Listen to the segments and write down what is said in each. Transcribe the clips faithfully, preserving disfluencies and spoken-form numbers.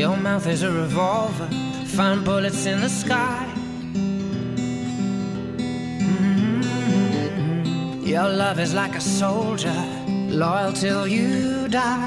Your mouth is a revolver, find bullets in the sky. Mm-hmm. Your love is like a soldier, loyal till you die.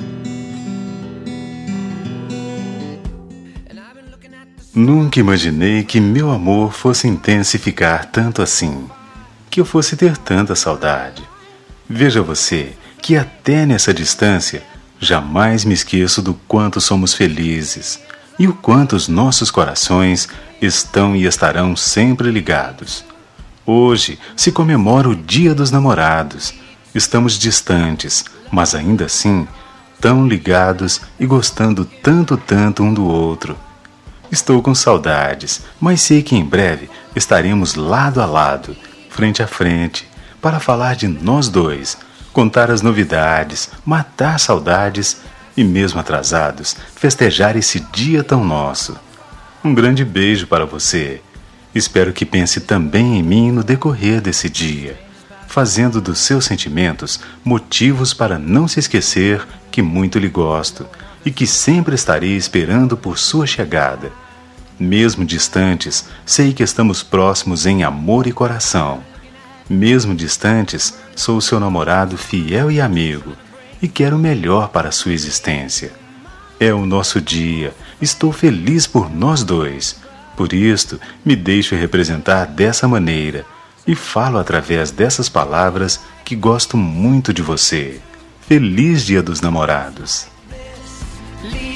Nunca imaginei que meu amor fosse intensificar tanto assim, que eu fosse ter tanta saudade. Veja você que até nessa distância jamais me esqueço do quanto somos felizes e o quanto os nossos corações estão e estarão sempre ligados. Hoje se comemora o Dia dos Namorados. Estamos distantes, mas ainda assim tão ligados e gostando tanto, tanto um do outro. Estou com saudades, mas sei que em breve estaremos lado a lado, frente a frente, para falar de nós dois, contar as novidades, matar saudades e, mesmo atrasados, festejar esse dia tão nosso. Um grande beijo para você. Espero que pense também em mim no decorrer desse dia, fazendo dos seus sentimentos motivos para não se esquecer que muito lhe gosto e que sempre estarei esperando por sua chegada. Mesmo distantes, sei que estamos próximos em amor e coração. Mesmo distantes, sou seu namorado fiel e amigo, e quero o melhor para a sua existência. É o nosso dia, estou feliz por nós dois. Por isto, me deixo representar dessa maneira, e falo através dessas palavras que gosto muito de você. Feliz Dia dos Namorados!